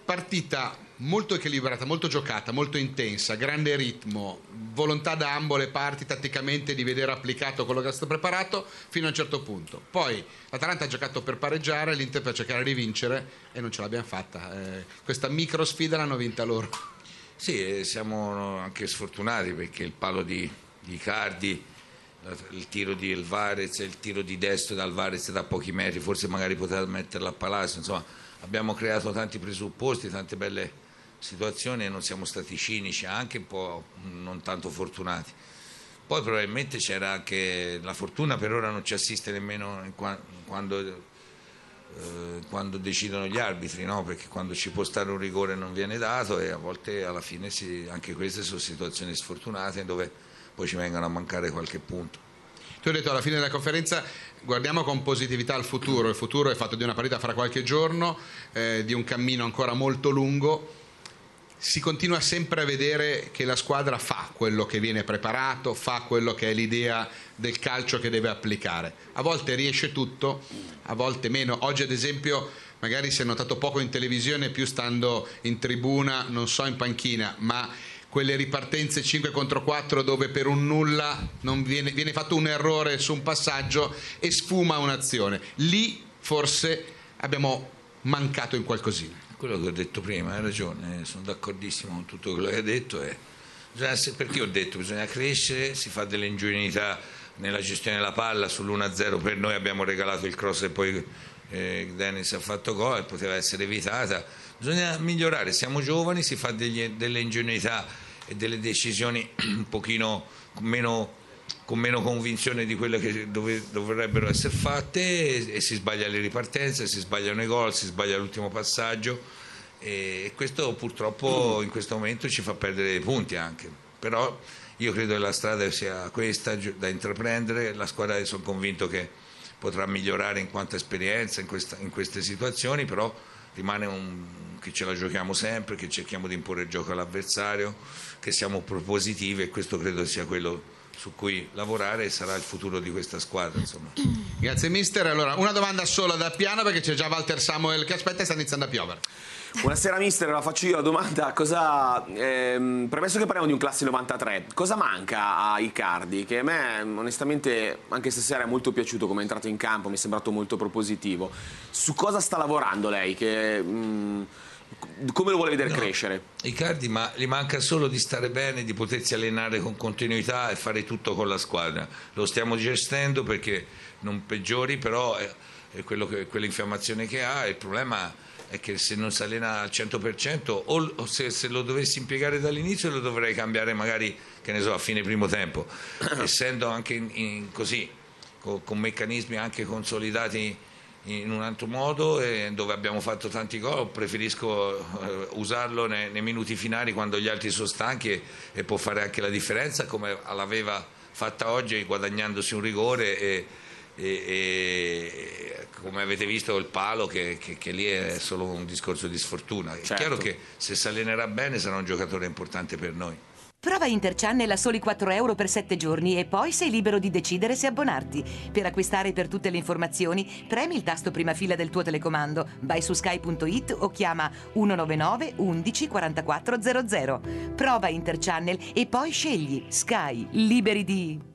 partita molto equilibrata, molto giocata, molto intensa, grande ritmo, volontà da ambo le parti tatticamente di vedere applicato quello che è stato preparato fino a un certo punto. Poi l'Atalanta ha giocato per pareggiare, l'Inter per cercare di vincere e non ce l'abbiamo fatta. Questa micro sfida l'hanno vinta loro. Sì, siamo anche sfortunati perché il palo di Icardi, il tiro di Alvarez, il tiro di destro da Alvarez da pochi metri, forse magari poteva metterla a Palacio, insomma abbiamo creato tanti presupposti, tante belle situazioni e non siamo stati cinici, anche un po' non tanto fortunati. Poi probabilmente c'era anche la fortuna, per ora non ci assiste nemmeno quando decidono gli arbitri, no? Perché quando ci può stare un rigore non viene dato e a volte alla fine anche queste sono situazioni sfortunate dove poi ci vengono a mancare qualche punto. Tu hai detto alla fine della conferenza guardiamo con positività al futuro, il futuro è fatto di una partita fra qualche giorno, di un cammino ancora molto lungo. Si continua sempre a vedere che la squadra fa quello che viene preparato, fa quello che è l'idea del calcio che deve applicare. A volte riesce tutto, a volte meno. Oggi ad esempio magari si è notato poco in televisione, più stando in tribuna, non so in panchina, ma quelle ripartenze 5 contro 4 dove per un nulla non viene fatto un errore su un passaggio e sfuma un'azione. Lì forse abbiamo mancato in qualcosina. Quello che ho detto prima, hai ragione, sono d'accordissimo con tutto quello che hai detto. Perché ho detto bisogna crescere, si fa delle ingenuità nella gestione della palla, sull'1-0 per noi abbiamo regalato il cross e poi Dennis ha fatto gol e poteva essere evitata. Bisogna migliorare, siamo giovani, si fa delle ingenuità e delle decisioni un pochino con meno convinzione di quelle che dovrebbero essere fatte e si sbaglia le ripartenze, si sbagliano i gol, si sbaglia l'ultimo passaggio e questo purtroppo in questo momento ci fa perdere dei punti anche. Però io credo che la strada sia questa da intraprendere, la squadra sono convinto che potrà migliorare in quanto esperienza in queste situazioni, però rimane che ce la giochiamo sempre, che cerchiamo di imporre il gioco all'avversario, che siamo propositivi e questo credo sia quello su cui lavorare e sarà il futuro di questa squadra, insomma. Grazie mister. Allora, una domanda sola da piano perché c'è già Walter Samuel che aspetta e sta iniziando a piovere. Buonasera mister, la faccio io la domanda. Premesso che parliamo di un classe 93, cosa manca a Icardi? Che a me onestamente anche stasera è molto piaciuto come è entrato in campo, mi è sembrato molto propositivo. Su cosa sta lavorando lei? Come lo vuole vedere crescere? Icardi gli manca solo di stare bene, di potersi allenare con continuità e fare tutto con la squadra. Lo stiamo gestendo perché non peggiori, però è quell'infiammazione che ha. Il problema è che se non si allena al 100% o se lo dovessi impiegare dall'inizio lo dovrei cambiare magari, che ne so, a fine primo tempo. Essendo anche così, con meccanismi anche consolidati in un altro modo dove abbiamo fatto tanti gol, preferisco usarlo nei minuti finali quando gli altri sono stanchi e può fare anche la differenza come l'aveva fatta oggi guadagnandosi un rigore e come avete visto il palo che lì è solo un discorso di sfortuna. È chiaro che se si allenerà bene sarà un giocatore importante per noi. Prova Interchannel a soli 4 euro per 7 giorni e poi sei libero di decidere se abbonarti. Per acquistare per tutte le informazioni, premi il tasto prima fila del tuo telecomando, vai su sky.it o chiama 199 11 44 00. Prova Interchannel e poi scegli Sky, liberi di...